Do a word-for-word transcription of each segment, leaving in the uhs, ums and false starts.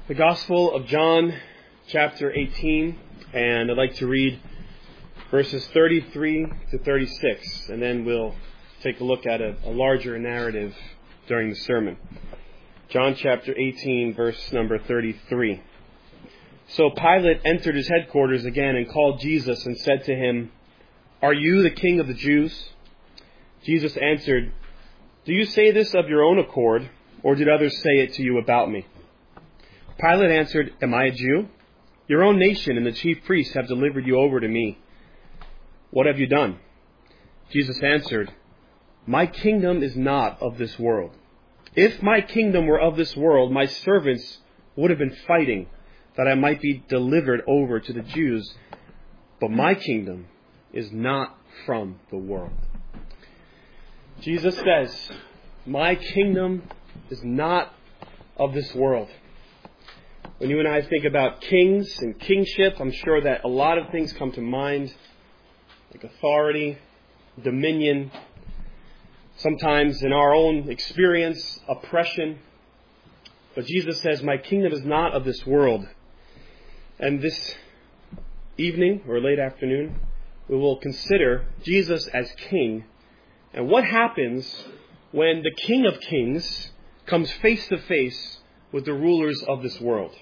The Gospel of John, chapter eighteen, and I'd like to read verses thirty-three to thirty-six, and then we'll take a look at a, a larger narrative during the sermon. John chapter eighteen, verse number thirty-three. So Pilate entered his headquarters again and called Jesus and said to him, "Are you the king of the Jews?" Jesus answered, "Do you say this of your own accord, or did others say it to you about me?" Pilate answered, "Am I a Jew? Your own nation and the chief priests have delivered you over to me. What have you done?" Jesus answered, "My kingdom is not of this world. If my kingdom were of this world, my servants would have been fighting that I might be delivered over to the Jews. But my kingdom is not from the world." Jesus says, my kingdom is not of this world. When you and I think about kings and kingship, I'm sure that a lot of things come to mind, like authority, dominion, sometimes in our own experience, oppression. But Jesus says, my kingdom is not of this world. And this evening or late afternoon, we will consider Jesus as king and what happens when the King of Kings comes face to face with the rulers of this world.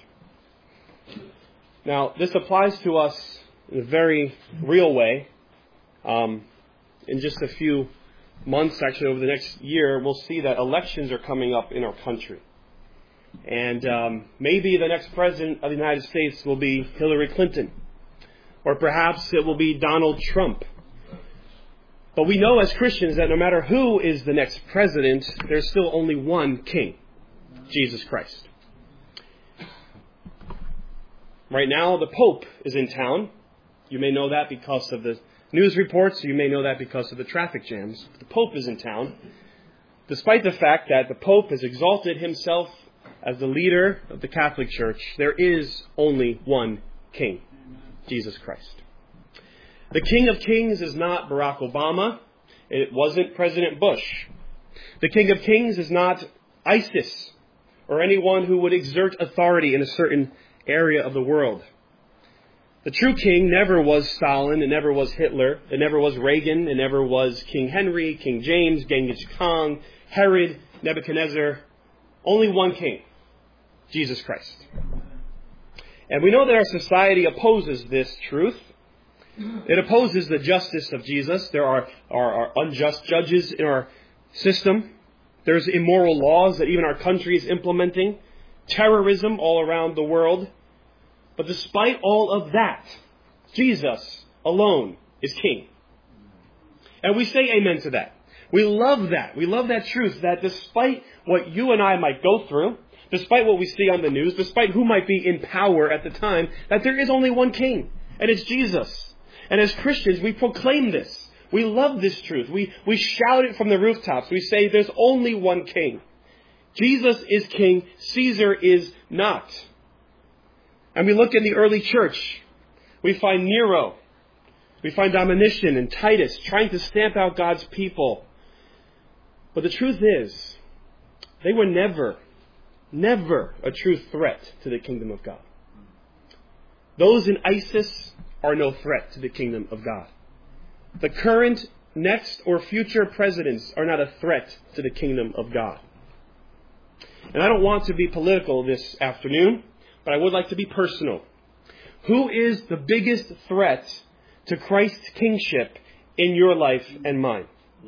Now, this applies to us in a very real way. Um, in just a few months, actually over the next year, we'll see that elections are coming up in our country. And um, maybe the next president of the United States will be Hillary Clinton. Or perhaps it will be Donald Trump. But we know as Christians that no matter who is the next president, there's still only one king, Jesus Christ. Right now, the Pope is in town. You may know that because of the news reports. You may know that because of the traffic jams. The Pope is in town, despite the fact that the Pope has exalted himself as the leader of the Catholic Church. There is only one king, Jesus Christ. The King of Kings is not Barack Obama. It wasn't President Bush. The King of Kings is not ISIS or anyone who would exert authority in a certain area of the world. The true king never was Stalin. It never was Hitler. It never was Reagan. It never was King Henry, King James, Genghis Khan, Herod, Nebuchadnezzar. Only one king, Jesus Christ. And we know that our society opposes this truth. It opposes the justice of Jesus. There are, are, are unjust judges in our system. There's immoral laws that even our country is implementing. Terrorism all around the world. But despite all of that, Jesus alone is king. And we say amen to that. We love that. We love that truth that despite what you and I might go through, despite what we see on the news, despite who might be in power at the time, that there is only one king, and it's Jesus. And as Christians, we proclaim this. We love this truth. We, we shout it from the rooftops. We say there's only one king. Jesus is king. Caesar is not. And we look in the early church. We find Nero. We find Domitian and Titus trying to stamp out God's people. But the truth is, they were never, never a true threat to the kingdom of God. Those in ISIS are no threat to the kingdom of God. The current, next, or future presidents are not a threat to the kingdom of God. And I don't want to be political this afternoon, but I would like to be personal. Who is the biggest threat to Christ's kingship in your life and mine?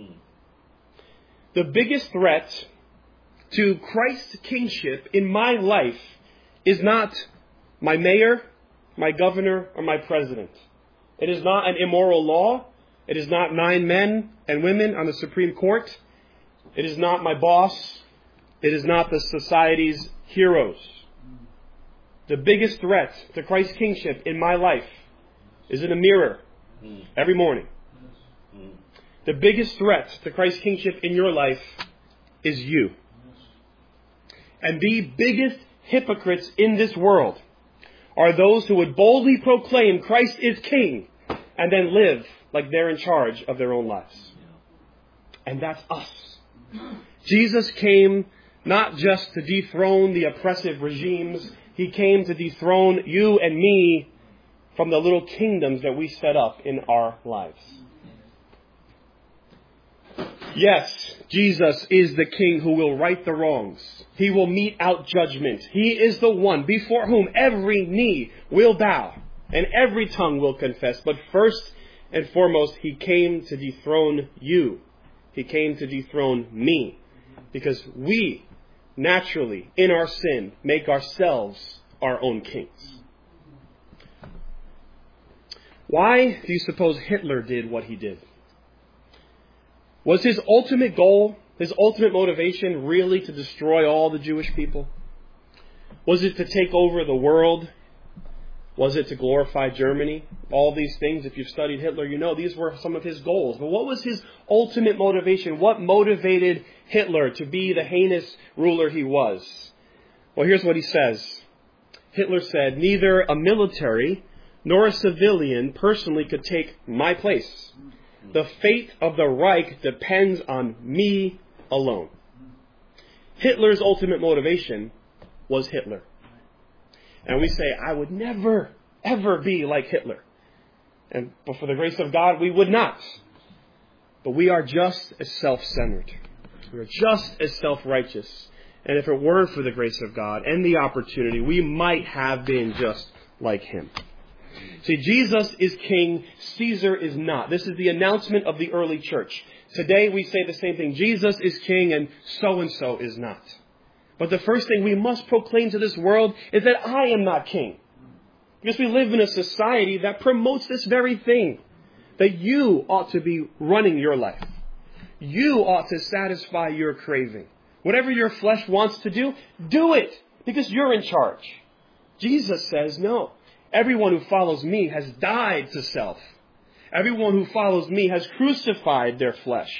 The biggest threat to Christ's kingship in my life is not my mayor, my governor, or my president. It is not an immoral law. It is not nine men and women on the Supreme Court. It is not my boss. It is not the society's heroes. The biggest threat to Christ's kingship in my life is in a mirror every morning. The biggest threat to Christ's kingship in your life is you. And the biggest hypocrites in this world are those who would boldly proclaim Christ is king and then live like they're in charge of their own lives. And that's us. Jesus came not just to dethrone the oppressive regimes He came to dethrone you and me from the little kingdoms that we set up in our lives. Yes, Jesus is the King who will right the wrongs. He will mete out judgment. He is the one before whom every knee will bow and every tongue will confess. But first and foremost, He came to dethrone you. He came to dethrone me. Because we, naturally, in our sin, make ourselves our own kings. Why do you suppose Hitler did what he did? Was his ultimate goal, his ultimate motivation, really to destroy all the Jewish people? Was it to take over the world? Was it to glorify Germany? All these things, if you've studied Hitler, you know these were some of his goals. But what was his ultimate motivation? What motivated Hitler to be the heinous ruler he was? Well, here's what he says. Hitler said, "Neither a military nor a civilian personally could take my place. The fate of the Reich depends on me alone." Hitler's ultimate motivation was Hitler. And we say, I would never, ever be like Hitler. And but for the grace of God, we would not. But we are just as self-centered. We are just as self-righteous. And if it weren't for the grace of God and the opportunity, we might have been just like him. See, Jesus is king, Caesar is not. This is the announcement of the early church. Today we say the same thing. Jesus is king and so-and-so is not. But the first thing we must proclaim to this world is that I am not king. Because we live in a society that promotes this very thing. That you ought to be running your life. You ought to satisfy your craving. Whatever your flesh wants to do, do it. Because you're in charge. Jesus says no. Everyone who follows me has died to self. Everyone who follows me has crucified their flesh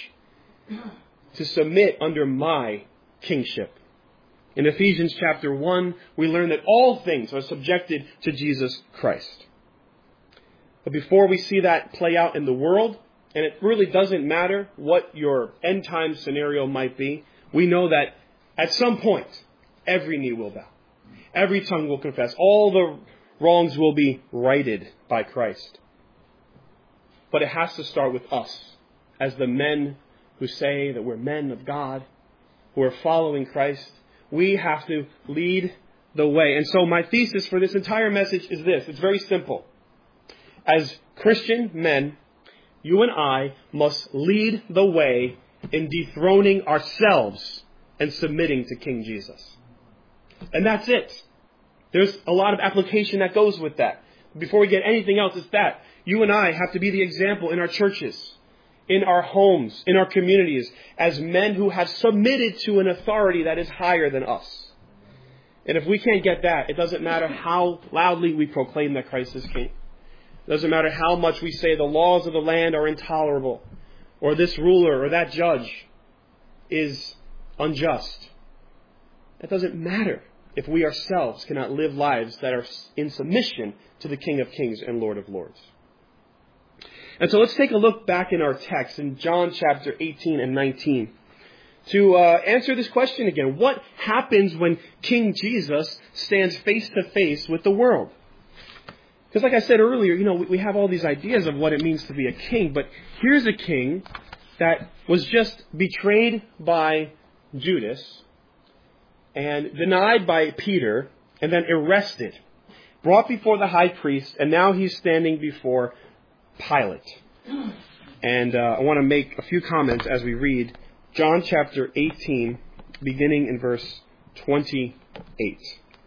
to submit under my kingship. In Ephesians chapter one, we learn that all things are subjected to Jesus Christ. But before we see that play out in the world, and it really doesn't matter what your end time scenario might be, we know that at some point, every knee will bow. Every tongue will confess. All the wrongs will be righted by Christ. But it has to start with us, as the men who say that we're men of God, who are following Christ. We have to lead the way. And so my thesis for this entire message is this. It's very simple. As Christian men, you and I must lead the way in dethroning ourselves and submitting to King Jesus. And that's it. There's a lot of application that goes with that. Before we get anything else, it's that. You and I have to be the example in our churches, in our homes, in our communities, as men who have submitted to an authority that is higher than us. And if we can't get that, it doesn't matter how loudly we proclaim that Christ is King. It doesn't matter how much we say the laws of the land are intolerable, or this ruler or that judge is unjust. That doesn't matter if we ourselves cannot live lives that are in submission to the King of Kings and Lord of Lords. And so let's take a look back in our text in John chapter eighteen and nineteen to uh, answer this question again. What happens when King Jesus stands face to face with the world? Because like I said earlier, you know, we have all these ideas of what it means to be a king, but here's a king that was just betrayed by Judas and denied by Peter and then arrested, brought before the high priest, and now he's standing before Pilate. And uh, I want to make a few comments as we read John chapter eighteen, beginning in verse twenty-eight.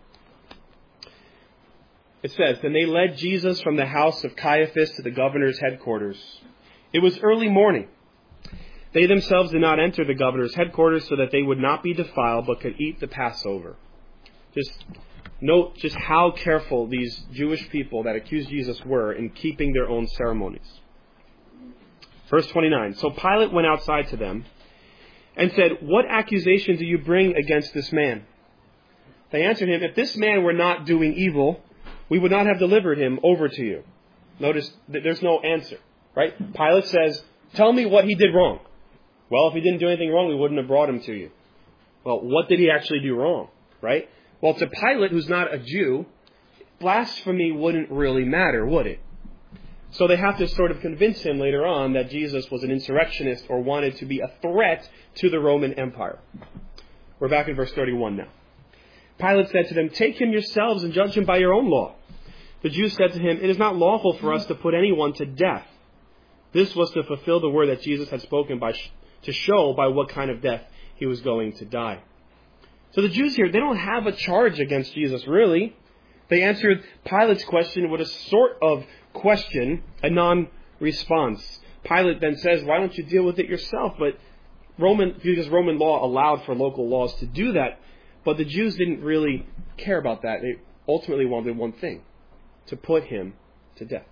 It says, "Then they led Jesus from the house of Caiaphas to the governor's headquarters. It was early morning. They themselves did not enter the governor's headquarters so that they would not be defiled, but could eat the Passover." Just note just how careful these Jewish people that accused Jesus were in keeping their own ceremonies. Verse twenty-nine, "So Pilate went outside to them and said, 'What accusation do you bring against this man?' They answered him, 'If this man were not doing evil, we would not have delivered him over to you.'" Notice that there's no answer, right? Pilate says, "Tell me what he did wrong." Well, if he didn't do anything wrong, we wouldn't have brought him to you. Well, what did he actually do wrong, right? Well, to Pilate, who's not a Jew, blasphemy wouldn't really matter, would it? So they have to sort of convince him later on that Jesus was an insurrectionist or wanted to be a threat to the Roman Empire. We're back in verse thirty-one now. Pilate said to them, "Take him yourselves and judge him by your own law." The Jews said to him, "It is not lawful for us to put anyone to death." This was to fulfill the word that Jesus had spoken by sh- to show by what kind of death he was going to die. So the Jews here, they don't have a charge against Jesus, really. They answered Pilate's question with a sort of question, a non-response. Pilate then says, "Why don't you deal with it yourself?" But Roman, because Roman law allowed for local laws to do that, but the Jews didn't really care about that. They ultimately wanted one thing, to put him to death.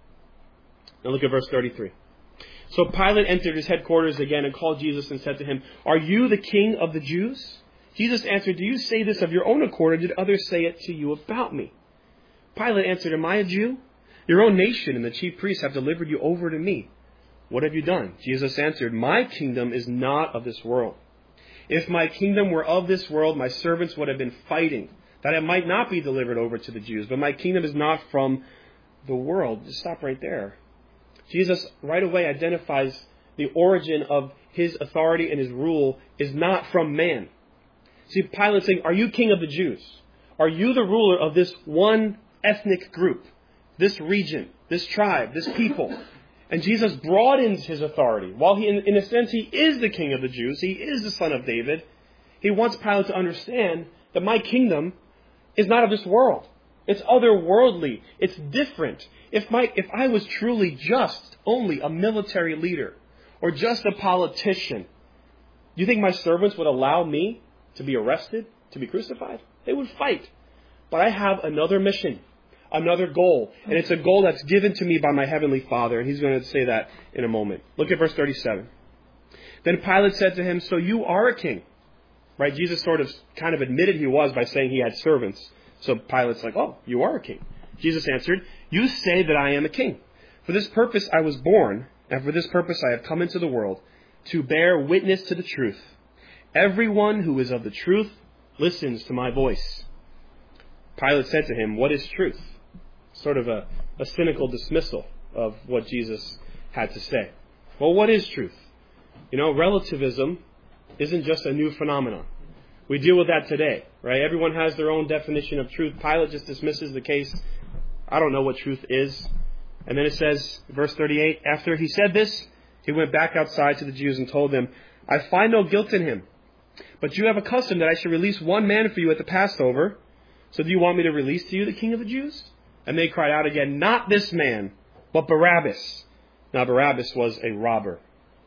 Now look at verse thirty-three. So Pilate entered his headquarters again and called Jesus and said to him, "Are you the king of the Jews?" Jesus answered, "Do you say this of your own accord, or did others say it to you about me?" Pilate answered, "Am I a Jew? Your own nation and the chief priests have delivered you over to me. What have you done?" Jesus answered, "My kingdom is not of this world. If my kingdom were of this world, my servants would have been fighting, that it might not be delivered over to the Jews. But my kingdom is not from the world." Just stop right there. Jesus right away identifies the origin of his authority and his rule is not from man. See, Pilate's saying, "Are you king of the Jews? Are you the ruler of this one ethnic group, this region, this tribe, this people?" And Jesus broadens his authority. While he, in, in a sense, he is the king of the Jews, he is the son of David, he wants Pilate to understand that my kingdom is not of this world. It's otherworldly. It's different. If my, if I was truly just only a military leader or just a politician, do you think my servants would allow me to be arrested, to be crucified? They would fight. But I have another mission, another goal. And it's a goal that's given to me by my heavenly Father. And he's going to say that in a moment. Look at verse thirty-seven. Then Pilate said to him, "So you are a king." Right? Jesus sort of kind of admitted he was by saying he had servants. So Pilate's like, "Oh, you are a king." Jesus answered, "You say that I am a king. For this purpose I was born, and for this purpose I have come into the world, to bear witness to the truth. Everyone who is of the truth listens to my voice." Pilate said to him, "What is truth?" Sort of a, a cynical dismissal of what Jesus had to say. Well, what is truth? You know, relativism isn't just a new phenomenon. We deal with that today, right? Everyone has their own definition of truth. Pilate just dismisses the case. I don't know what truth is. And then it says, verse thirty-eight, after he said this, he went back outside to the Jews and told them, "I find no guilt in him. But you have a custom that I should release one man for you at the Passover. So do you want me to release to you the king of the Jews?" And they cried out again, "Not this man, but Barabbas." Now Barabbas was a robber.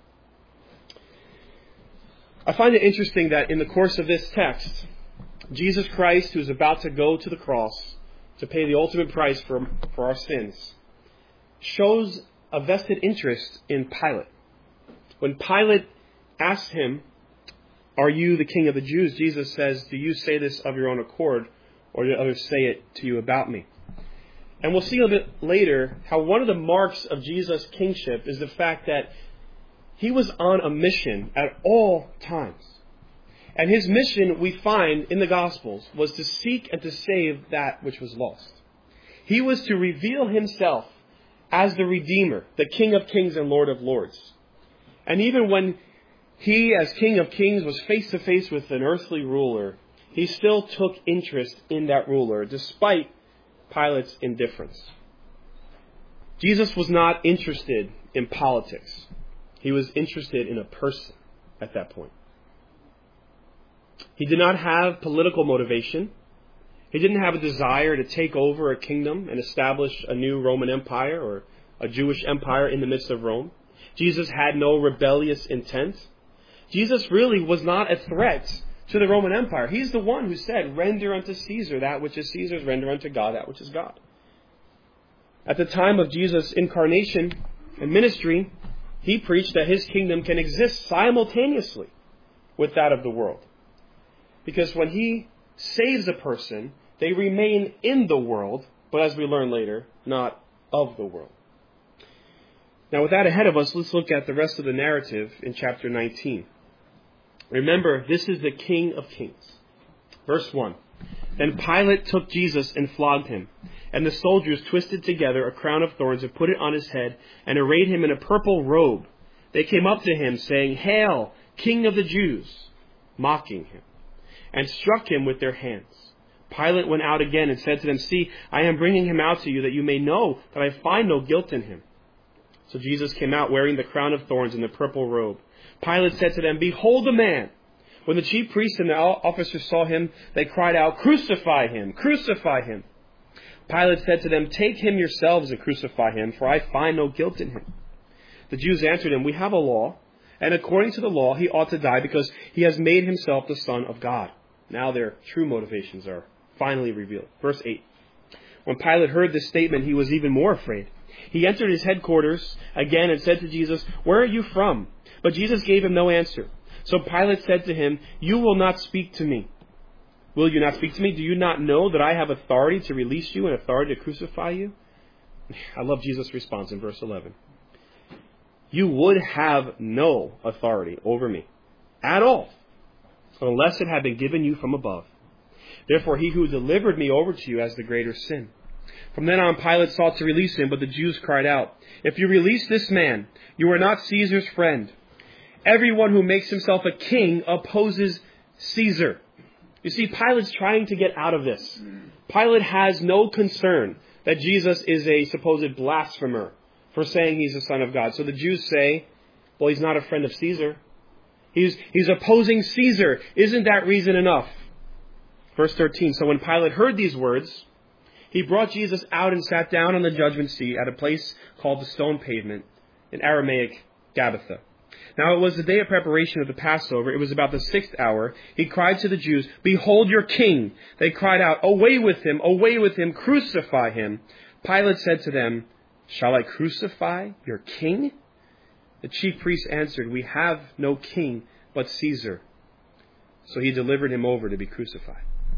I find it interesting that in the course of this text, Jesus Christ, who is about to go to the cross to pay the ultimate price for, for our sins, shows a vested interest in Pilate. When Pilate asks him, "Are you the king of the Jews?" Jesus says, "Do you say this of your own accord, or did others say it to you about me?" And we'll see a bit later how one of the marks of Jesus' kingship is the fact that he was on a mission at all times. And his mission, we find in the Gospels, was to seek and to save that which was lost. He was to reveal himself as the Redeemer, the King of Kings and Lord of Lords. And even when he, as King of Kings, was face to face with an earthly ruler, he still took interest in that ruler, despite Pilate's indifference. Jesus was not interested in politics. He was interested in a person at that point. He did not have political motivation. He didn't have a desire to take over a kingdom and establish a new Roman Empire or a Jewish empire in the midst of Rome. Jesus had no rebellious intent. Jesus really was not a threat to the Roman Empire. He's the one who said, "Render unto Caesar that which is Caesar's, render unto God that which is God." At the time of Jesus' incarnation and ministry, he preached that his kingdom can exist simultaneously with that of the world. Because when he saves a person, they remain in the world, but as we learn later, not of the world. Now with that ahead of us, let's look at the rest of the narrative in chapter nineteen. Remember, this is the King of Kings. Verse one. Then Pilate took Jesus and flogged him. And the soldiers twisted together a crown of thorns and put it on his head and arrayed him in a purple robe. They came up to him, saying, "Hail, King of the Jews!" mocking him, and struck him with their hands. Pilate went out again and said to them, "See, I am bringing him out to you, that you may know that I find no guilt in him." So Jesus came out wearing the crown of thorns and the purple robe. Pilate said to them, "Behold the man." When the chief priests and the officers saw him, they cried out, "Crucify him! Crucify him!" Pilate said to them, "Take him yourselves and crucify him, for I find no guilt in him." The Jews answered him, "We have a law, and according to the law he ought to die because he has made himself the Son of God." Now their true motivations are finally revealed. Verse eight. When Pilate heard this statement, he was even more afraid. He entered his headquarters again and said to Jesus, "Where are you from?" But Jesus gave him no answer. So Pilate said to him, "You will not speak to me. Will you not speak to me? Do you not know that I have authority to release you and authority to crucify you?" I love Jesus' response in verse eleven. "You would have no authority over me at all, unless it had been given you from above. Therefore he who delivered me over to you has the greater sin." From then on, Pilate sought to release him, but the Jews cried out, "If you release this man, you are not Caesar's friend. Everyone who makes himself a king opposes Caesar." You see, Pilate's trying to get out of this. Pilate has no concern that Jesus is a supposed blasphemer for saying he's the Son of God. So the Jews say, well, he's not a friend of Caesar. He's, he's opposing Caesar. Isn't that reason enough? Verse thirteen, so when Pilate heard these words, he brought Jesus out and sat down on the judgment seat at a place called the Stone Pavement, in Aramaic, Gabbatha. Now it was the day of preparation of the Passover. It was about the sixth hour. He cried to the Jews, "Behold your king!" They cried out, "Away with him! Away with him! Crucify him!" Pilate said to them, "Shall I crucify your king?" The chief priests answered, "We have no king but Caesar." So he delivered him over to be crucified.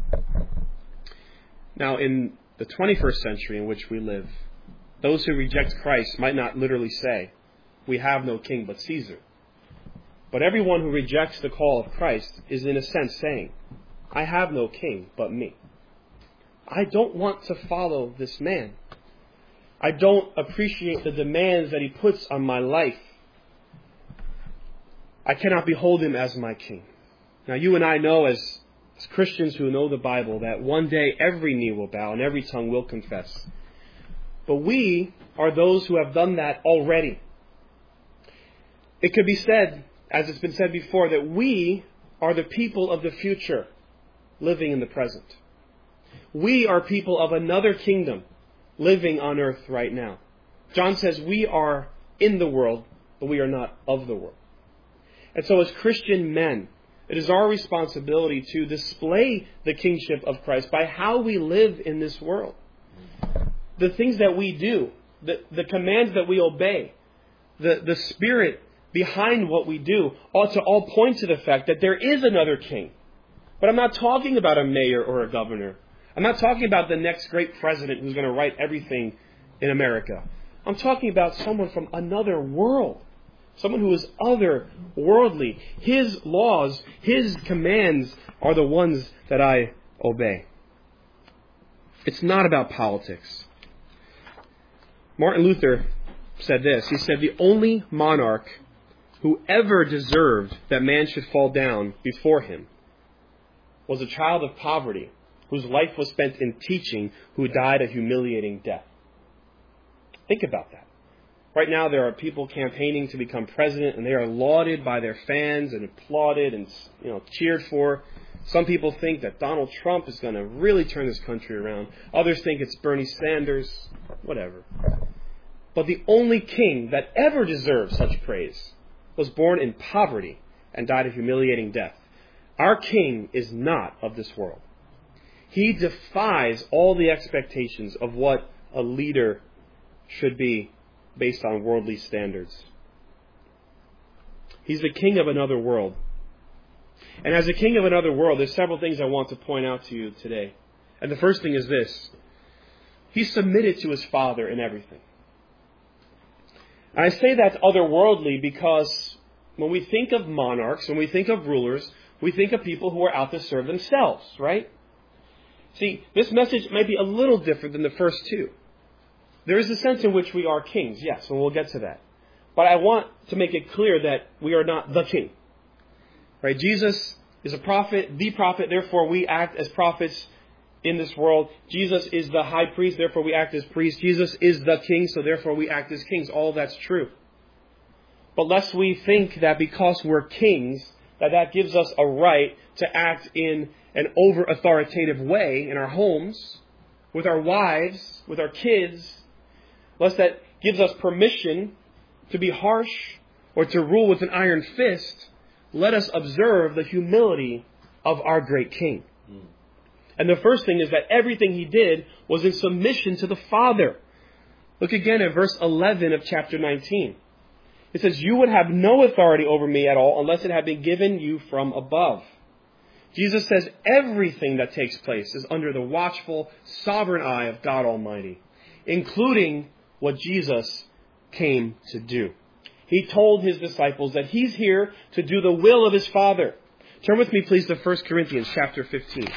Now in the twenty-first century in which we live, those who reject Christ might not literally say, "We have no king but Caesar." But everyone who rejects the call of Christ is in a sense saying, "I have no king but me. I don't want to follow this man. I don't appreciate the demands that he puts on my life. I cannot behold him as my king." Now you and I know as, as Christians who know the Bible that one day every knee will bow and every tongue will confess. But we are those who have done that already. It could be said, as it's been said before, that we are the people of the future living in the present. We are people of another kingdom living on earth right now. John says we are in the world, but we are not of the world. And so as Christian men, it is our responsibility to display the kingship of Christ by how we live in this world. The things that we do, the, the commands that we obey, the, the spirit behind what we do ought to all point to the fact that there is another king. But I'm not talking about a mayor or a governor. I'm not talking about the next great president who's going to write everything in America. I'm talking about someone from another world. Someone who is otherworldly. His laws, His commands are the ones that I obey. It's not about politics. Martin Luther said this. He said, "The only monarch who ever deserved that man should fall down before him was a child of poverty whose life was spent in teaching, who died a humiliating death." Think about that. Right now there are people campaigning to become president, and they are lauded by their fans and applauded and, you know, cheered for. Some people think that Donald Trump is going to really turn this country around. Others think it's Bernie Sanders, whatever. But the only king that ever deserved such praise was born in poverty and died a humiliating death. Our king is not of this world. He defies all the expectations of what a leader should be based on worldly standards. He's the king of another world. And as a king of another world, there's several things I want to point out to you today. And the first thing is this. He submitted to his Father in everything. And I say that's otherworldly because when we think of monarchs, when we think of rulers, we think of people who are out to serve themselves, right? See, this message might be a little different than the first two. There is a sense in which we are kings, yes, and we'll get to that. But I want to make it clear that we are not the king. Right? Jesus is a prophet, the prophet, therefore we act as prophets in this world. Jesus is the high priest, therefore we act as priests. Jesus is the king, so therefore we act as kings. All that's true. But lest we think that because we're kings, that that gives us a right to act in an over-authoritative way in our homes, with our wives, with our kids, lest that gives us permission to be harsh or to rule with an iron fist. Let us observe the humility of our great King. Mm. And the first thing is that everything he did was in submission to the Father. Look again at verse eleven of chapter nineteen. It says, "You would have no authority over me at all unless it had been given you from above." Jesus says everything that takes place is under the watchful, sovereign eye of God Almighty, including what Jesus came to do. He told his disciples that he's here to do the will of his Father. Turn with me, please, to First Corinthians chapter fifteen.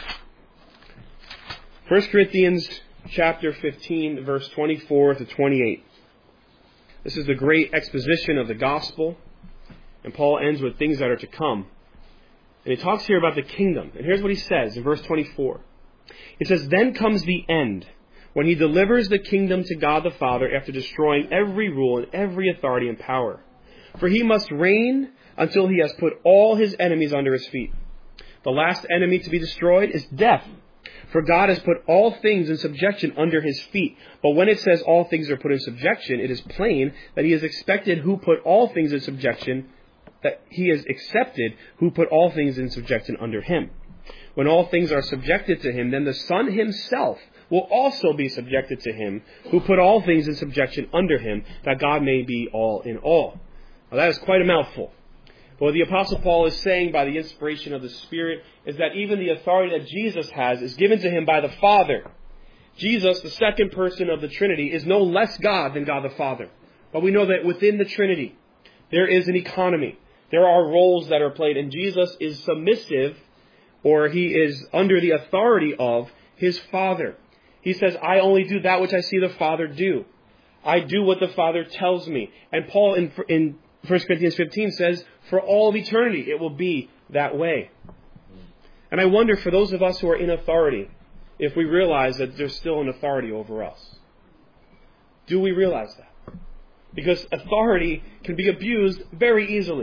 First Corinthians chapter fifteen, verse twenty-four to twenty-eight. This is the great exposition of the gospel. And Paul ends with things that are to come. And he talks here about the kingdom. And here's what he says in verse twenty-four. It says, "Then comes the end, when he delivers the kingdom to God the Father after destroying every rule and every authority and power. For he must reign until he has put all his enemies under his feet. The last enemy to be destroyed is death. For God has put all things in subjection under his feet." But when it says all things are put in subjection, it is plain that he has expected who put all things in subjection, that he has accepted who put all things in subjection under him. When all things are subjected to him, then the Son himself will also be subjected to him who put all things in subjection under him, that God may be all in all. Now that is quite a mouthful. But what the Apostle Paul is saying by the inspiration of the Spirit is that even the authority that Jesus has is given to him by the Father. Jesus, the second person of the Trinity, is no less God than God the Father. But we know that within the Trinity, there is an economy. There are roles that are played, and Jesus is submissive, or he is under the authority of his Father. He says, "I only do that which I see the Father do. I do what the Father tells me." And Paul in, in First Corinthians fifteen says, for all of eternity, it will be that way. And I wonder, for those of us who are in authority, if we realize that there's still an authority over us. Do we realize that? Because authority can be abused very easily.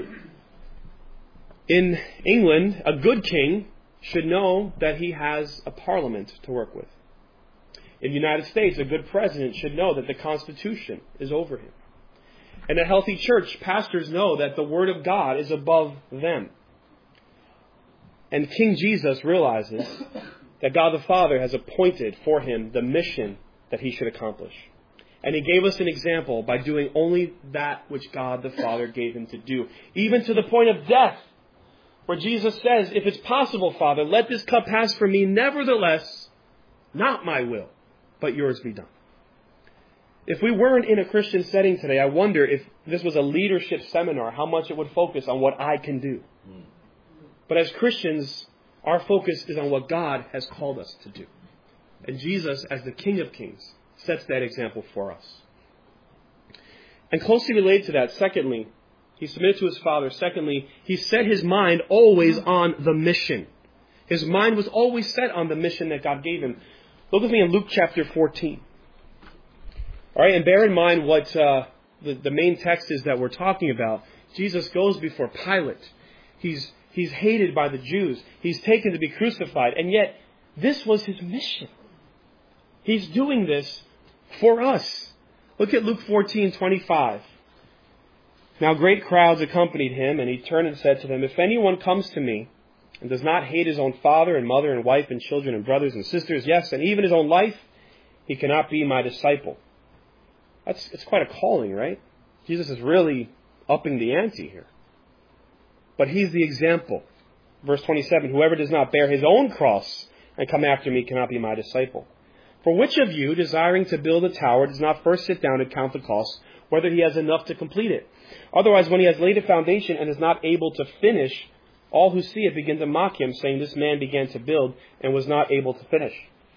In England, a good king should know that he has a parliament to work with. In the United States, a good president should know that the Constitution is over him. In a healthy church, pastors know that the Word of God is above them. And King Jesus realizes that God the Father has appointed for him the mission that he should accomplish. And he gave us an example by doing only that which God the Father gave him to do, even to the point of death, where Jesus says, "If it's possible, Father, let this cup pass from me. Nevertheless, not my will, but yours be done." If we weren't in a Christian setting today, I wonder if this was a leadership seminar, how much it would focus on what I can do. Mm. But as Christians, our focus is on what God has called us to do. And Jesus, as the King of Kings, sets that example for us. And closely related to that, secondly, he submitted to his Father. Secondly, he set his mind always on the mission. His mind was always set on the mission that God gave him. Look with me in Luke chapter fourteen. All right, and bear in mind what uh, the, the main text is that we're talking about. Jesus goes before Pilate. He's, he's hated by the Jews. He's taken to be crucified. And yet, this was his mission. He's doing this for us. Look at Luke fourteen twenty-five. "Now great crowds accompanied him, and he turned and said to them, 'If anyone comes to me and does not hate his own father and mother and wife and children and brothers and sisters, yes, and even his own life, he cannot be my disciple.'" That's it's quite a calling, right? Jesus is really upping the ante here. But he's the example. Verse twenty-seven, "Whoever does not bear his own cross and come after me cannot be my disciple. For which of you, desiring to build a tower, does not first sit down and count the cost, whether he has enough to complete it? Otherwise, when he has laid a foundation and is not able to finish, all who see it begin to mock him, saying, 'This man began to build and was not able to finish.'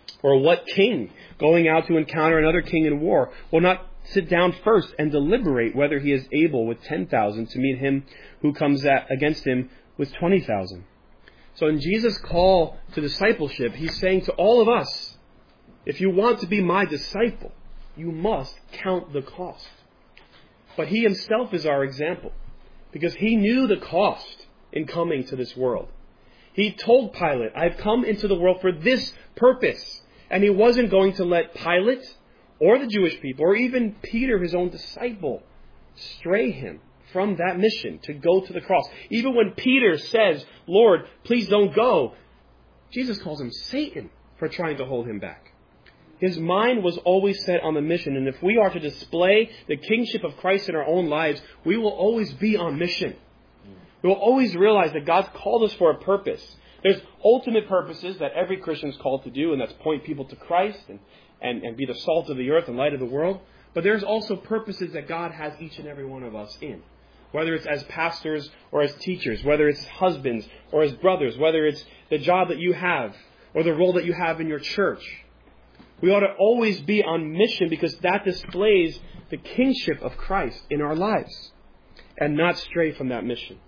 Or what king going out to encounter another king in war will not sit down first and deliberate whether he is able with ten thousand to meet him who comes at, against him with twenty thousand? So in Jesus' call to discipleship, he's saying to all of us, if you want to be my disciple, you must count the cost. But he himself is our example, because he knew the cost in coming to this world. He told Pilate, I've come into the world for this purpose. And he wasn't going to let Pilate or the Jewish people, or even Peter, his own disciple, stray him from that mission to go to the cross. Even when Peter says, Lord, please don't go, Jesus calls him Satan for trying to hold him back. His mind was always set on the mission. And if we are to display the kingship of Christ in our own lives, we will always be on mission. We will always realize that God's called us for a purpose. There's ultimate purposes that every Christian is called to do, and that's point people to Christ and, and, and be the salt of the earth and light of the world. But there's also purposes that God has each and every one of us in. Whether it's as pastors or as teachers, whether it's husbands or as brothers, whether it's the job that you have or the role that you have in your church. We ought to always be on mission, because that displays the kingship of Christ in our lives and not stray from that mission.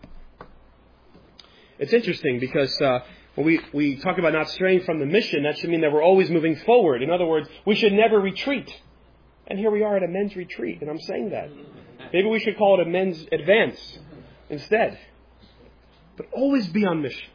It's interesting because uh, when we, we talk about not straying from the mission, that should mean that we're always moving forward. In other words, we should never retreat. And here we are at a men's retreat, and I'm saying that. Maybe we should call it a men's advance instead. But always be on mission.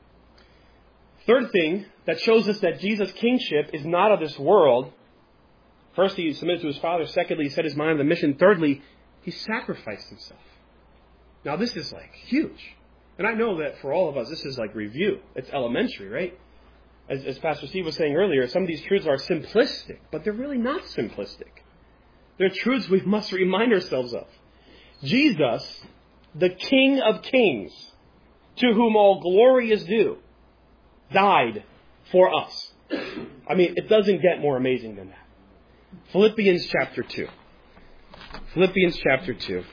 Third thing that shows us that Jesus' kingship is not of this world. First, he submitted to his Father. Secondly, he set his mind on the mission. Thirdly, he sacrificed himself. Now, this is like huge. And I know that for all of us, this is like review. It's elementary, right? As, as Pastor Steve was saying earlier, some of these truths are simplistic, but they're really not simplistic. They're truths we must remind ourselves of. Jesus, the King of Kings, to whom all glory is due, died for us. I mean, it doesn't get more amazing than that. Philippians chapter two. Philippians chapter two.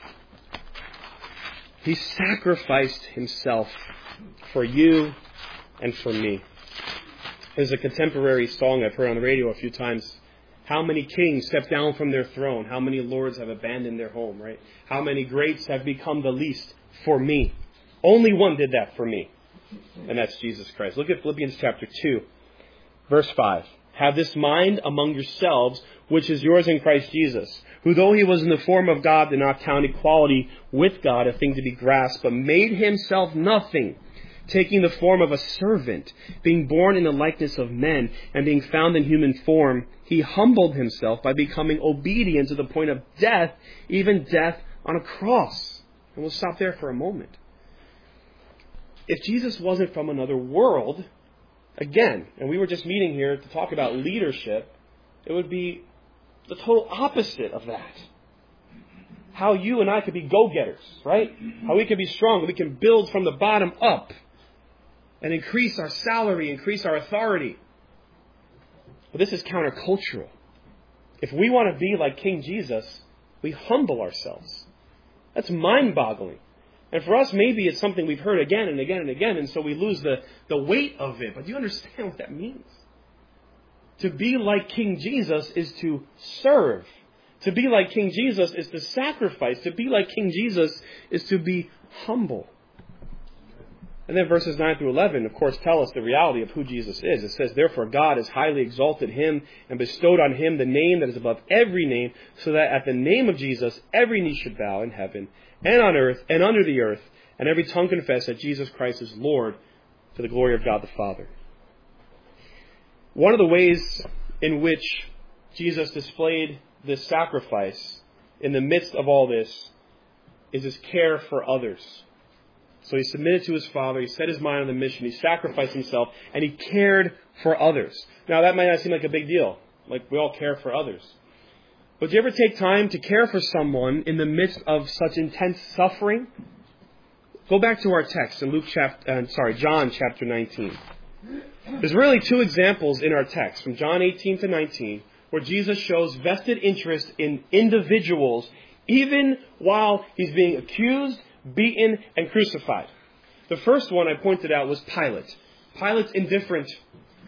He sacrificed himself for you and for me. There's a contemporary song I've heard on the radio a few times. How many kings stepped down from their throne? How many lords have abandoned their home, right? How many greats have become the least for me? Only one did that for me. And that's Jesus Christ. Look at Philippians chapter two, verse five. Have this mind among yourselves, which is yours in Christ Jesus, who though he was in the form of God, did not count equality with God a thing to be grasped, but made himself nothing, taking the form of a servant, being born in the likeness of men, and being found in human form, he humbled himself by becoming obedient to the point of death, even death on a cross. And we'll stop there for a moment. If Jesus wasn't from another world, again, and we were just meeting here to talk about leadership, it would be the total opposite of that. How you and I could be go-getters, right? How we can be strong. We can build from the bottom up and increase our salary, increase our authority. But this is countercultural. If we want to be like King Jesus, we humble ourselves. That's mind-boggling. And for us, maybe it's something we've heard again and again and again, and so we lose the, the weight of it. But do you understand what that means? To be like King Jesus is to serve. To be like King Jesus is to sacrifice. To be like King Jesus is to be humble. And then verses nine through eleven, of course, tell us the reality of who Jesus is. It says, therefore God has highly exalted him and bestowed on him the name that is above every name, so that at the name of Jesus every knee should bow in heaven and on earth and under the earth, and every tongue confess that Jesus Christ is Lord, to the glory of God the Father. One of the ways in which Jesus displayed this sacrifice in the midst of all this is his care for others. So he submitted to his Father, he set his mind on the mission, he sacrificed himself, and he cared for others. Now that might not seem like a big deal, like we all care for others. But do you ever take time to care for someone in the midst of such intense suffering? Go back to our text in Luke chapter, uh, sorry, John chapter nineteen. There's really two examples in our text, from John eighteen to nineteen, where Jesus shows vested interest in individuals, even while he's being accused, beaten, and crucified. The first one I pointed out was Pilate. Pilate's indifferent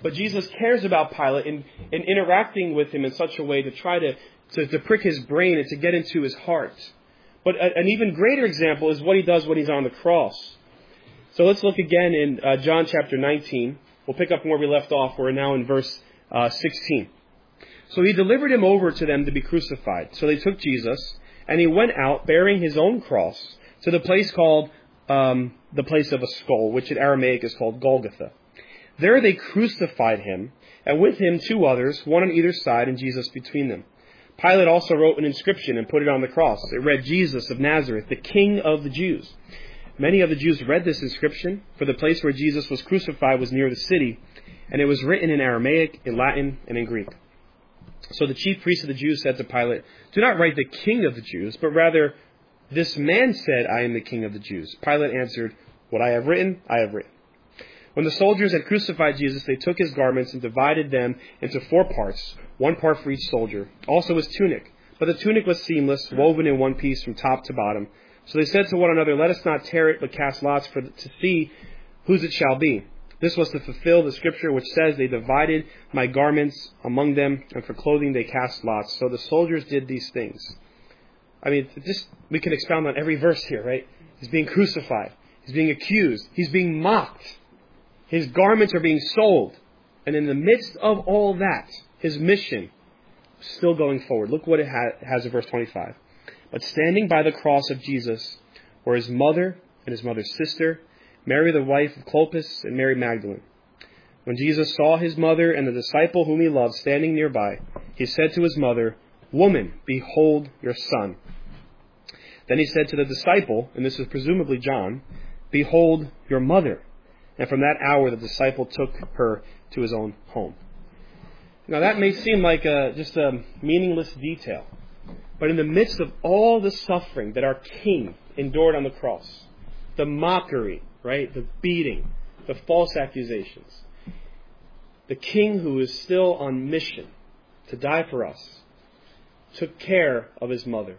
But Jesus cares about Pilate and, and interacting with him in such a way to try to, to, to prick his brain and to get into his heart. But a, an even greater example is what he does when he's on the cross. So let's look again in uh, John chapter nineteen. We'll pick up where we left off. We're now in verse uh, sixteen. So he delivered him over to them to be crucified. So they took Jesus, and he went out bearing his own cross to the place called um, the place of a skull, which in Aramaic is called Golgotha. There they crucified him, and with him two others, one on either side, and Jesus between them. Pilate also wrote an inscription and put it on the cross. It read, Jesus of Nazareth, the King of the Jews. Many of the Jews read this inscription, for the place where Jesus was crucified was near the city, and it was written in Aramaic, in Latin, and in Greek. So the chief priests of the Jews said to Pilate, do not write the King of the Jews, but rather, this man said, I am the King of the Jews. Pilate answered, what I have written, I have written. When the soldiers had crucified Jesus, they took his garments and divided them into four parts, one part for each soldier, also his tunic. But the tunic was seamless, woven in one piece from top to bottom. So they said to one another, let us not tear it, but cast lots for the, to see whose it shall be. This was to fulfill the scripture which says, they divided my garments among them, and for clothing they cast lots. So the soldiers did these things. I mean, just we can expound on every verse here, right? He's being crucified. He's being accused. He's being mocked. His garments are being sold. And in the midst of all that, his mission is still going forward. Look what it ha- has in verse twenty-five. But standing by the cross of Jesus were his mother and his mother's sister, Mary the wife of Clopas, and Mary Magdalene. When Jesus saw his mother and the disciple whom he loved standing nearby, he said to his mother, Woman, behold your son. Then he said to the disciple, and this is presumably John, Behold your mother. And from that hour the disciple took her to his own home. Now that may seem like a, just a meaningless detail. But in the midst of all the suffering that our King endured on the cross, the mockery, right, the beating, the false accusations, the King who is still on mission to die for us, took care of his mother.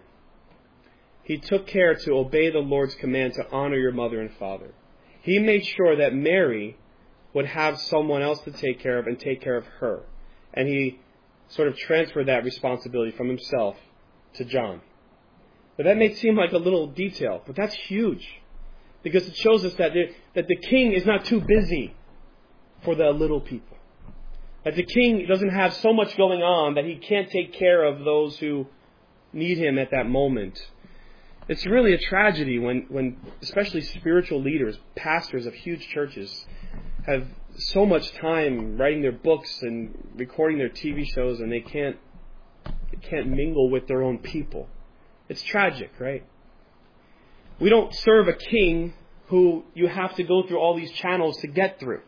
He took care to obey the Lord's command to honor your mother and father. He made sure that Mary would have someone else to take care of and take care of her. And he sort of transferred that responsibility from himself to John. But that may seem like a little detail, but that's huge. Because it shows us that the, that the king is not too busy for the little people. That the king doesn't have so much going on that he can't take care of those who need him at that moment. It's really a tragedy when, when especially spiritual leaders, pastors of huge churches, have so much time writing their books and recording their T V shows and they can't they can't mingle with their own people. It's tragic, right? We don't serve a king who you have to go through all these channels to get through.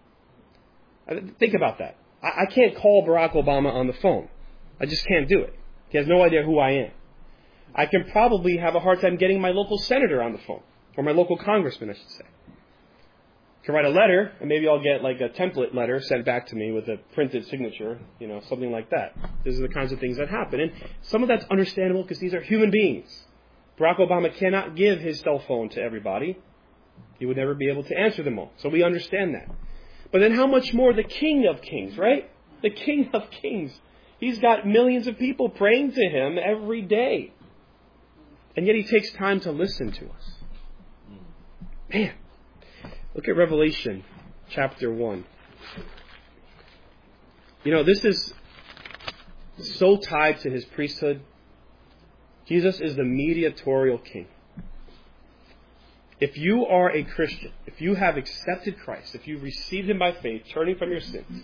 Hmm. Think about that. I, I can't call Barack Obama on the phone. I just can't do it. He has no idea who I am. I can probably have a hard time getting my local senator on the phone, or my local congressman, I should say. I can write a letter, and maybe I'll get like a template letter sent back to me with a printed signature, you know, something like that. These are the kinds of things that happen. And some of that's understandable because these are human beings. Barack Obama cannot give his cell phone to everybody. He would never be able to answer them all. So we understand that. But then how much more the King of Kings, right? The King of Kings. He's got millions of people praying to him every day. And yet he takes time to listen to us. Man, look at Revelation chapter one. You know, this is so tied to his priesthood. Jesus is the mediatorial king. If you are a Christian, if you have accepted Christ, if you've received him by faith, turning from your sins,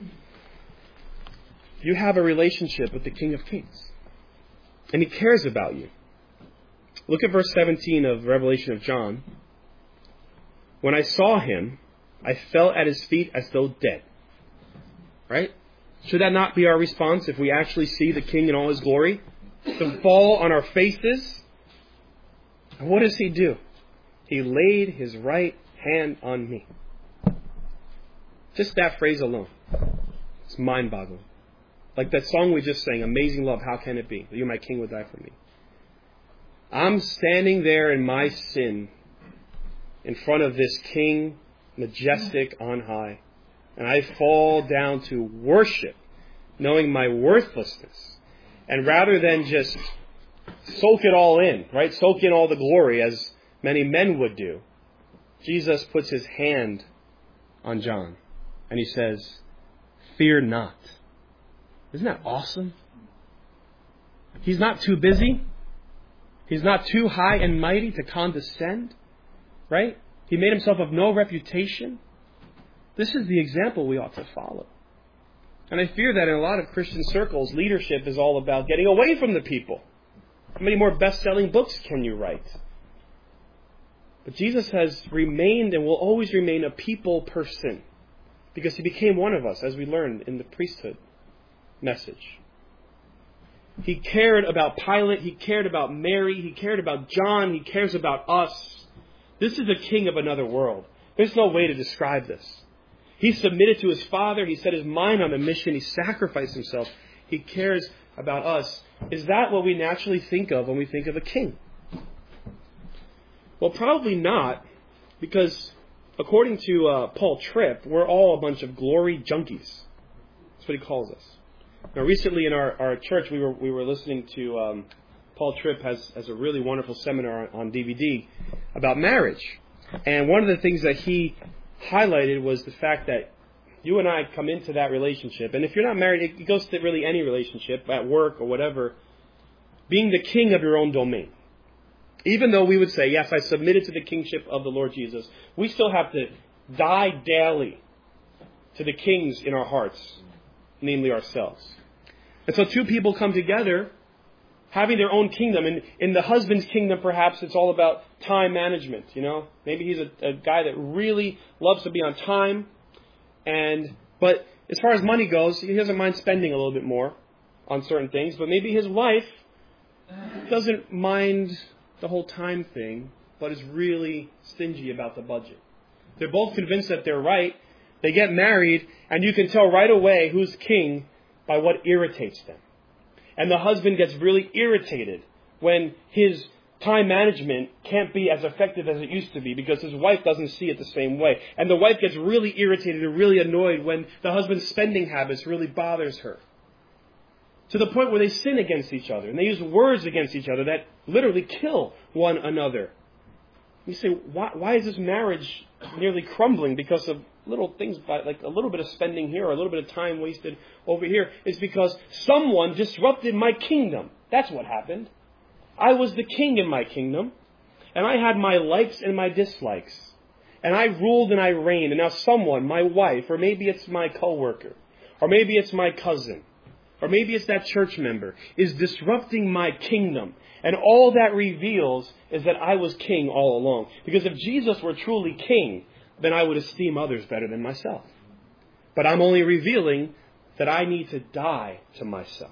you have a relationship with the King of Kings. And he cares about you. Look at verse seventeen of Revelation of John. When I saw him, I fell at his feet as though dead. Right? Should that not be our response if we actually see the King in all his glory? To fall on our faces? And what does he do? He laid his right hand on me. Just that phrase alone. It's mind-boggling. Like that song we just sang, Amazing Love, How Can It Be? That you, my King, would die for me. I'm standing there in my sin in front of this King, majestic on high. and I fall down to worship, knowing my worthlessness. And rather than just soak it all in, right? Soak in all the glory as many men would do, Jesus puts his hand on John and he says, "Fear not." Isn't that awesome? He's not too busy. He's not too high and mighty to condescend, right? He made himself of no reputation. This is the example we ought to follow. And I fear that in a lot of Christian circles, leadership is all about getting away from the people. How many more best-selling books can you write? But Jesus has remained and will always remain a people person because he became one of us, as we learned in the priesthood message. He cared about Pilate. He cared about Mary. He cared about John. He cares about us. This is a king of another world. There's no way to describe this. He submitted to his Father. He set his mind on the mission. He sacrificed himself. He cares about us. Is that what we naturally think of when we think of a king? Well, probably not, because according to uh, Paul Tripp, we're all a bunch of glory junkies. That's what he calls us. Now, recently in our, our church, we were we were listening to um, Paul Tripp has has a really wonderful seminar on D V D about marriage, and one of the things that he highlighted was the fact that you and I come into that relationship, and if you're not married, it goes to really any relationship at work or whatever, being the king of your own domain. Even though we would say, yes, I submitted to the kingship of the Lord Jesus, we still have to die daily to the kings in our hearts, namely ourselves. And so two people come together having their own kingdom. And in the husband's kingdom, perhaps it's all about time management, you know. Maybe he's a, a guy that really loves to be on time. and But as far as money goes, he doesn't mind spending a little bit more on certain things. But maybe his wife doesn't mind the whole time thing, but is really stingy about the budget. They're both convinced that they're right. They get married, and you can tell right away who's king by what irritates them. And the husband gets really irritated when his time management can't be as effective as it used to be because his wife doesn't see it the same way. And the wife gets really irritated and really annoyed when the husband's spending habits really bothers her. To the point where they sin against each other. And they use words against each other that literally kill one another. You say, why, why is this marriage nearly crumbling because of little things, like a little bit of spending here or a little bit of time wasted over here? It's because someone disrupted my kingdom. That's what happened. I was the king in my kingdom, and I had my likes and my dislikes. And I ruled and I reigned. And now someone, my wife, or maybe it's my coworker, or maybe it's my cousin, or maybe it's that church member, is disrupting my kingdom. And all that reveals is that I was king all along. Because if Jesus were truly king, then I would esteem others better than myself. But I'm only revealing that I need to die to myself.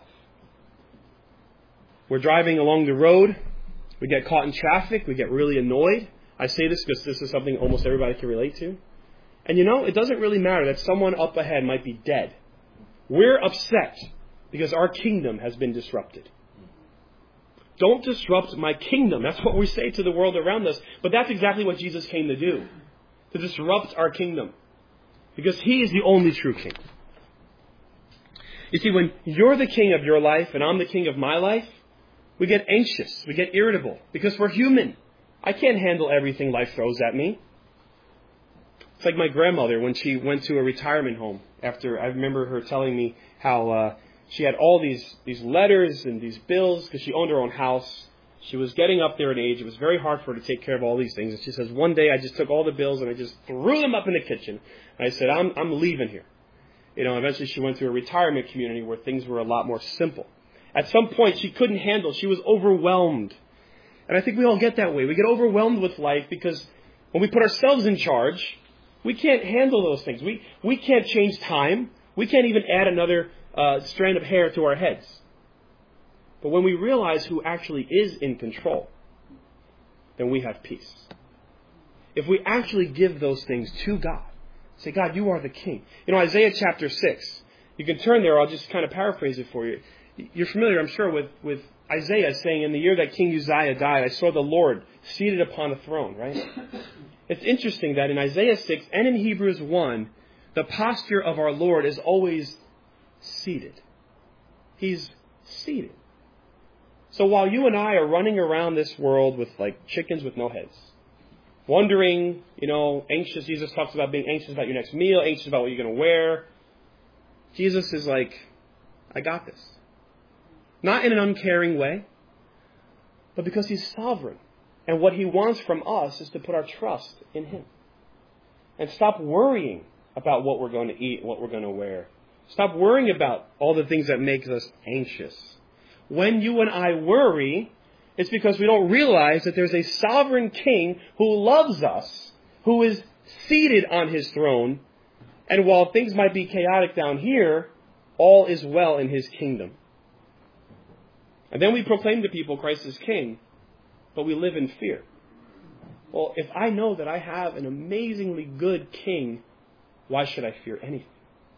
We're driving along the road. We get caught in traffic. We get really annoyed. I say this because this is something almost everybody can relate to. And you know, it doesn't really matter that someone up ahead might be dead. We're upset because our kingdom has been disrupted. Don't disrupt my kingdom. That's what we say to the world around us. But that's exactly what Jesus came to do. To disrupt our kingdom. Because he is the only true king. You see, when you're the king of your life and I'm the king of my life, we get anxious. We get irritable. Because we're human. I can't handle everything life throws at me. It's like my grandmother when she went to a retirement home. After, I remember her telling me how uh, she had all these, these letters and these bills because she owned her own house. She was getting up there in age. It was very hard for her to take care of all these things. And she says, one day I just took all the bills and I just threw them up in the kitchen. And I said, I'm, I'm leaving here. You know, eventually she went to a retirement community where things were a lot more simple. At some point she couldn't handle. She was overwhelmed. And I think we all get that way. We get overwhelmed with life because when we put ourselves in charge, we can't handle those things. We, we can't change time. We can't even add another uh, strand of hair to our heads. But when we realize who actually is in control, then we have peace. If we actually give those things to God, say, God, you are the king. You know, Isaiah chapter six, you can turn there. I'll just kind of paraphrase it for you. You're familiar, I'm sure, with, with Isaiah saying, in the year that King Uzziah died, I saw the Lord seated upon a throne, right? It's interesting that in Isaiah six and in Hebrews one, the posture of our Lord is always seated. He's seated. So while you and I are running around this world with like chickens with no heads, wondering, you know, anxious, Jesus talks about being anxious about your next meal, anxious about what you're going to wear. Jesus is like, I got this. Not in an uncaring way, but because He's sovereign. And what He wants from us is to put our trust in Him. And stop worrying about what we're going to eat, what we're going to wear. Stop worrying about all the things that make us anxious. When you and I worry, it's because we don't realize that there's a sovereign King who loves us, who is seated on His throne. And while things might be chaotic down here, all is well in His kingdom. And then we proclaim to people Christ is King, but we live in fear. Well, if I know that I have an amazingly good King, why should I fear anything?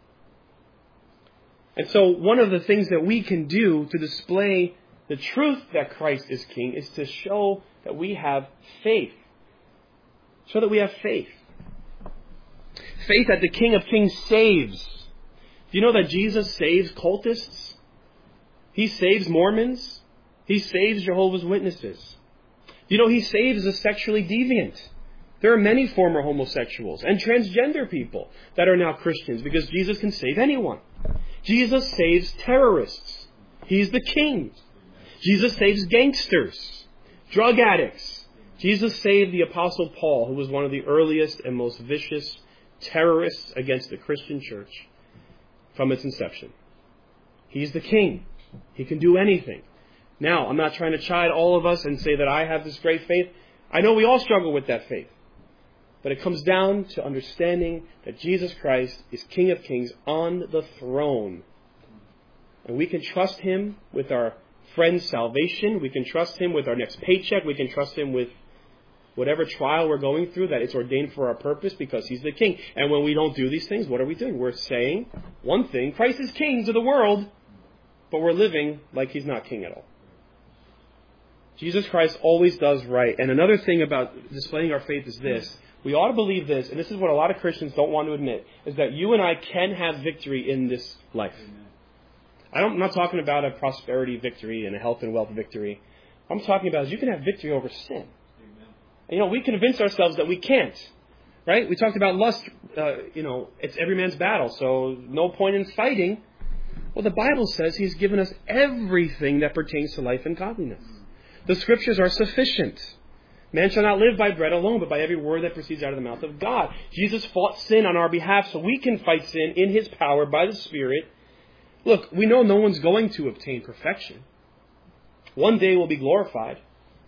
And so one of the things that we can do to display the truth that Christ is King is to show that we have faith. Show that we have faith. Faith that the King of Kings saves. Do you know that Jesus saves cultists? He saves Mormons. He saves Jehovah's Witnesses. Do you know He saves the sexually deviant? There are many former homosexuals and transgender people that are now Christians because Jesus can save anyone. Jesus saves terrorists. He's the King. Jesus saves gangsters, drug addicts. Jesus saved the Apostle Paul, who was one of the earliest and most vicious terrorists against the Christian church from its inception. He's the King. He can do anything. Now, I'm not trying to chide all of us and say that I have this great faith. I know we all struggle with that faith. But it comes down to understanding that Jesus Christ is King of Kings on the throne. And we can trust Him with our friend's salvation. We can trust Him with our next paycheck. We can trust Him with whatever trial we're going through, that it's ordained for our purpose because He's the King. And when we don't do these things, what are we doing? We're saying one thing, Christ is King to the world, but we're living like He's not King at all. Jesus Christ always does right. And another thing about displaying our faith is this. We ought to believe this, and this is what a lot of Christians don't want to admit, is that you and I can have victory in this life. I don't, I'm not talking about a prosperity victory and a health and wealth victory. I'm talking about is you can have victory over sin. Amen. And, you know, we convince ourselves that we can't. Right? We talked about lust. Uh, you know, it's every man's battle, so no point in fighting. Well, the Bible says He's given us everything that pertains to life and godliness. The Scriptures are sufficient. Man shall not live by bread alone, but by every word that proceeds out of the mouth of God. Jesus fought sin on our behalf so we can fight sin in His power by the Spirit. Look, we know no one's going to obtain perfection. One day we'll be glorified.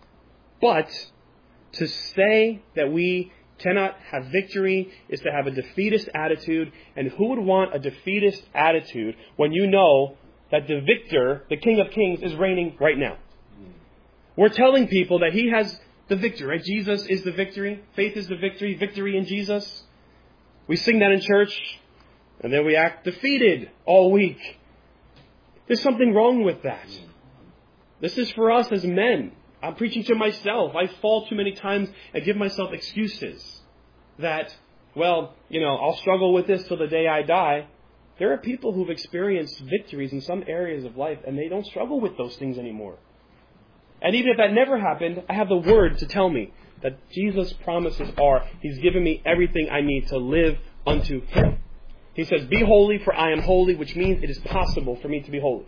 But to say that we cannot have victory is to have a defeatist attitude. And who would want a defeatist attitude when you know that the victor, the King of Kings, is reigning right now? We're telling people that He has the victory, right? Jesus is the victory. Faith is the victory. Victory in Jesus. We sing that in church, and then we act defeated all week. There's something wrong with that. This is for us as men. I'm preaching to myself. I fall too many times and give myself excuses that, well, you know, I'll struggle with this till the day I die. There are people who've experienced victories in some areas of life, and they don't struggle with those things anymore. And even if that never happened, I have the Word to tell me that Jesus' promises are, He's given me everything I need to live unto Him. He says, be holy for I am holy, which means it is possible for me to be holy.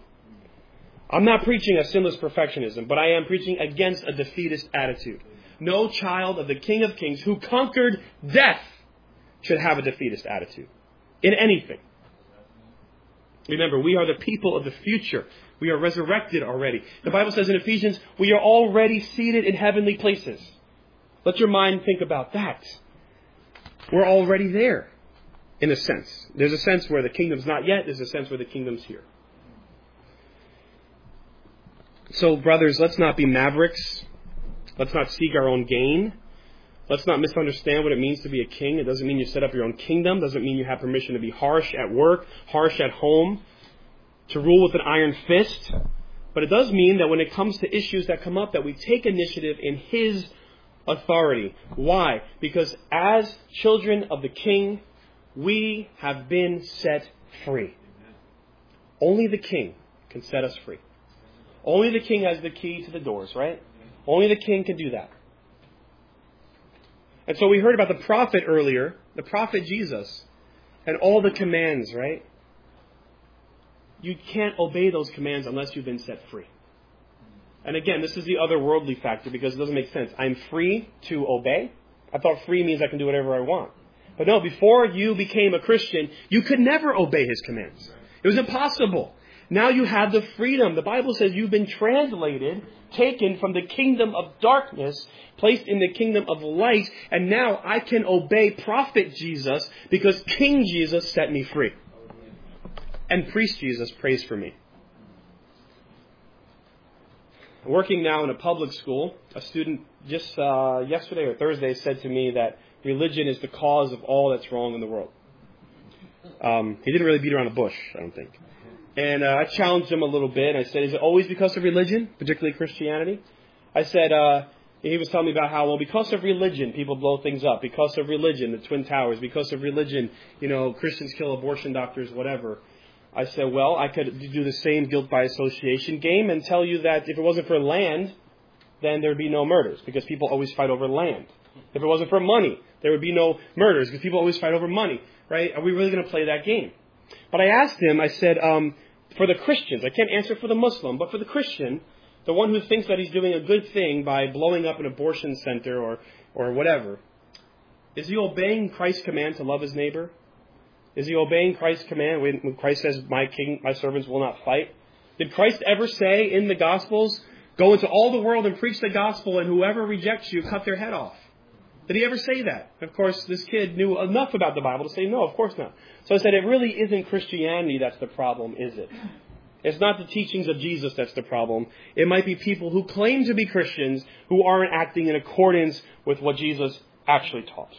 I'm not preaching a sinless perfectionism, but I am preaching against a defeatist attitude. No child of the King of Kings who conquered death should have a defeatist attitude in anything. Remember, we are the people of the future. We are resurrected already. The Bible says in Ephesians, we are already seated in heavenly places. Let your mind think about that. We're already there, in a sense. There's a sense where the kingdom's not yet. There's a sense where the kingdom's here. So, brothers, let's not be mavericks. Let's not seek our own gain. Let's not misunderstand what it means to be a king. It doesn't mean you set up your own kingdom. It doesn't mean you have permission to be harsh at work, harsh at home, to rule with an iron fist. But it does mean that when it comes to issues that come up, that we take initiative in His authority. Why? Because as children of the King, We have been set free. Only the King can set us free. Only the King has the key to the doors, right? Only the King can do that. And so we heard about the prophet earlier, the prophet Jesus, and all the commands, right? You can't obey those commands unless you've been set free. And again, this is the otherworldly factor because it doesn't make sense. I'm free to obey. I thought free means I can do whatever I want. But no, before you became a Christian, you could never obey His commands. It was impossible. Now you have the freedom. The Bible says you've been translated, taken from the kingdom of darkness, placed in the kingdom of light, and now I can obey Prophet Jesus because King Jesus set me free. And Priest Jesus prays for me. Working now in a public school, a student just uh, yesterday or Thursday said to me that religion is the cause of all that's wrong in the world. Um, he didn't really beat around the bush, I don't think. And uh, I challenged him a little bit. I said, is it always because of religion, particularly Christianity? I said, uh, he was telling me about how, well, because of religion, people blow things up. Because of religion, the Twin Towers. Because of religion, you know, Christians kill abortion doctors, whatever. I said, well, I could do the same guilt by association game and tell you that if it wasn't for land, then there'd be no murders because people always fight over land. If it wasn't for money, there would be no murders because people always fight over money, right? Are we really going to play that game? But I asked him, I said, um, for the Christians, I can't answer for the Muslim, but for the Christian, the one who thinks that he's doing a good thing by blowing up an abortion center or, or whatever, is he obeying Christ's command to love his neighbor? Is he obeying Christ's command when Christ says, my king, my servants will not fight? Did Christ ever say in the Gospels, go into all the world and preach the gospel and whoever rejects you, cut their head off? Did he ever say that? Of course, this kid knew enough about the Bible to say, no, of course not. So I said, it really isn't Christianity that's the problem, is it? It's not the teachings of Jesus that's the problem. It might be people who claim to be Christians who aren't acting in accordance with what Jesus actually taught.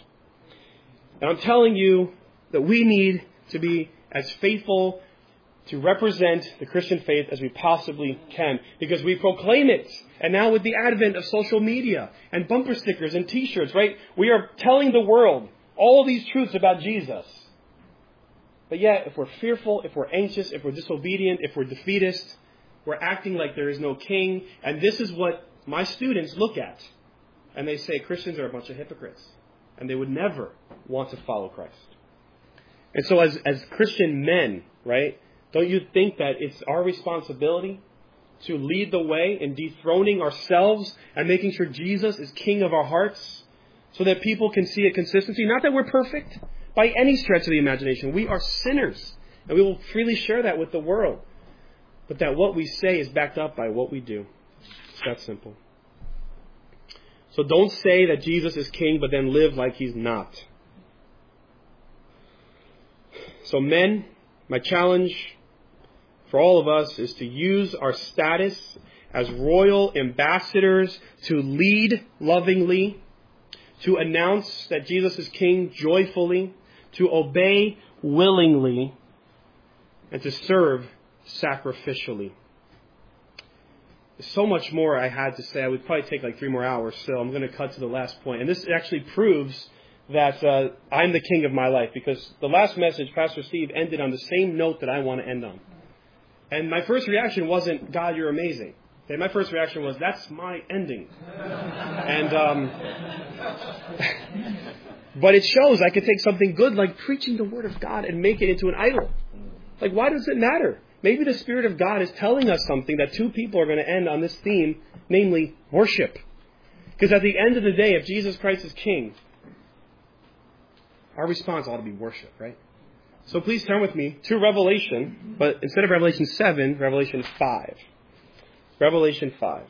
And I'm telling you that we need to be as faithful to represent the Christian faith as we possibly can because we proclaim it. And now with the advent of social media and bumper stickers and T-shirts, right, we are telling the world all these truths about Jesus. But yet, if we're fearful, if we're anxious, if we're disobedient, if we're defeatist, we're acting like there is no king. And this is what my students look at. And they say Christians are a bunch of hypocrites. And they would never want to follow Christ. And so as, as Christian men, right, don't you think that it's our responsibility to lead the way in dethroning ourselves and making sure Jesus is king of our hearts so that people can see a consistency? Not that we're perfect by any stretch of the imagination. We are sinners, and we will freely share that with the world. But that what we say is backed up by what we do. It's that simple. So don't say that Jesus is king, but then live like he's not. So men, my challenge for all of us is to use our status as royal ambassadors to lead lovingly, to announce that Jesus is king joyfully, to obey willingly, and to serve sacrificially. There's so much more I had to say. I would probably take like three more hours, so I'm going to cut to the last point. And this actually proves that uh, I'm the king of my life, because the last message, Pastor Steve, ended on the same note that I want to end on. And my first reaction wasn't, God, you're amazing. Okay, my first reaction was, that's my ending. And um, but it shows I could take something good like preaching the Word of God and make it into an idol. Like, why does it matter? Maybe the Spirit of God is telling us something that two people are going to end on this theme, namely worship. Because at the end of the day, if Jesus Christ is king, our response ought to be worship, right? So please turn with me to Revelation, but instead of Revelation seven, Revelation five. Revelation five.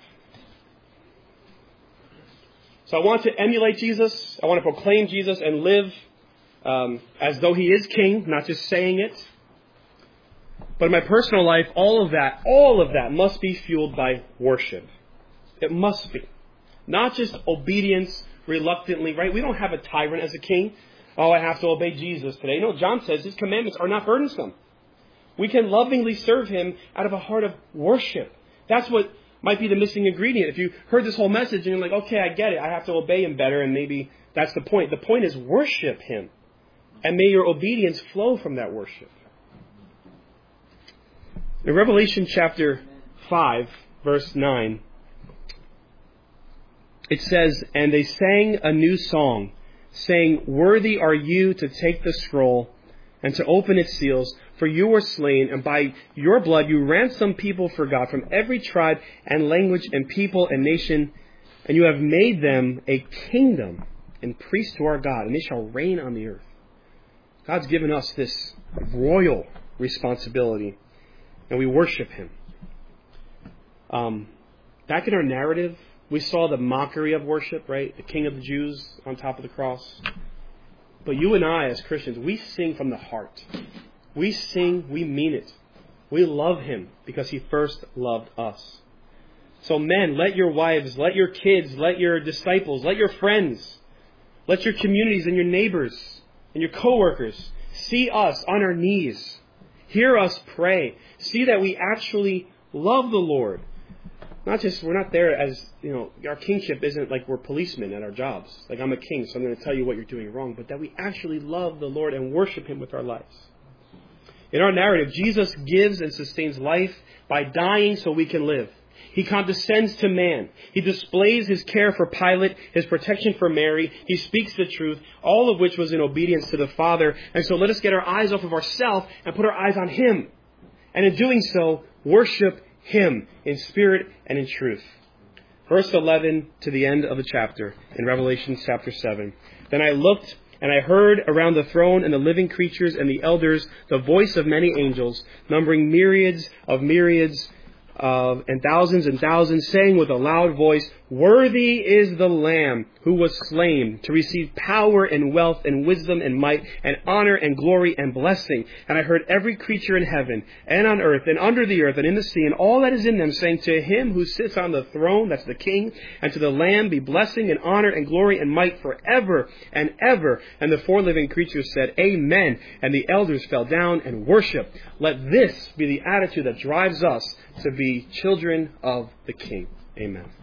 So I want to emulate Jesus. I want to proclaim Jesus and live um, as though he is king, not just saying it. But in my personal life, all of that, all of that must be fueled by worship. It must be. Not just obedience reluctantly, right? We don't have a tyrant as a king. Oh, I have to obey Jesus today. No, John says his commandments are not burdensome. We can lovingly serve him out of a heart of worship. That's what might be the missing ingredient. If you heard this whole message and you're like, okay, I get it. I have to obey him better, and maybe that's the point. The point is worship him. And may your obedience flow from that worship. In Revelation chapter five, verse nine, it says, "And they sang a new song, saying, 'Worthy are you to take the scroll and to open its seals, for you were slain, and by your blood you ransomed people for God from every tribe and language and people and nation, and you have made them a kingdom and priests to our God, and they shall reign on the earth.'" God's given us this royal responsibility, and we worship Him. Um, back in our narrative, we saw the mockery of worship, right? The King of the Jews on top of the cross. But you and I, as Christians, we sing from the heart. We sing, we mean it. We love Him because He first loved us. So men, let your wives, let your kids, let your disciples, let your friends, let your communities and your neighbors and your coworkers see us on our knees. Hear us pray. See that we actually love the Lord. Not just, we're not there as, you know, our kingship isn't like we're policemen at our jobs. Like, I'm a king, so I'm going to tell you what you're doing wrong. But that we actually love the Lord and worship Him with our lives. In our narrative, Jesus gives and sustains life by dying so we can live. He condescends to man. He displays His care for Pilate, His protection for Mary. He speaks the truth, all of which was in obedience to the Father. And so let us get our eyes off of ourselves and put our eyes on Him. And in doing so, worship Him in spirit and in truth. Verse eleven to the end of the chapter in Revelation chapter seven. "Then I looked and I heard around the throne and the living creatures and the elders the voice of many angels, numbering myriads of myriads Uh, and thousands and thousands, saying with a loud voice, 'Worthy is the Lamb who was slain to receive power and wealth and wisdom and might and honor and glory and blessing.' And I heard every creature in heaven and on earth and under the earth and in the sea and all that is in them saying, 'To Him who sits on the throne,'" that's the King, "'and to the Lamb be blessing and honor and glory and might forever and ever.' And the four living creatures said, 'Amen.' And the elders fell down and worshiped." Let this be the attitude that drives us to be children of the King. Amen.